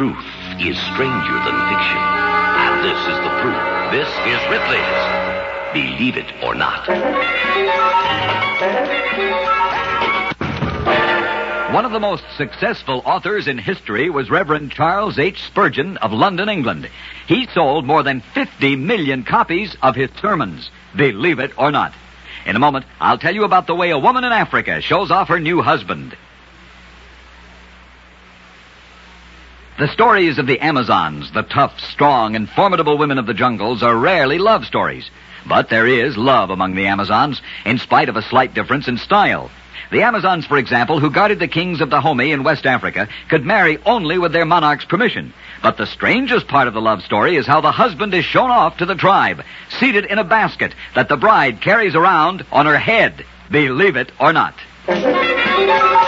truth is stranger than fiction. And this is the proof. This is Ripley's Believe It or Not. One of the most successful authors in history was Reverend Charles H. Spurgeon of London, England. He sold more than 50 million copies of his sermons, believe it or not. In a moment, I'll tell you about the way a woman in Africa shows off her new husband. The stories of the Amazons, the tough, strong, and formidable women of the jungles, are rarely love stories. But there is love among the Amazons, in spite of a slight difference in style. The Amazons, for example, who guarded the kings of Dahomey in West Africa, could marry only with their monarch's permission. But the strangest part of the love story is how the husband is shown off to the tribe, seated in a basket that the bride carries around on her head. Believe it or not.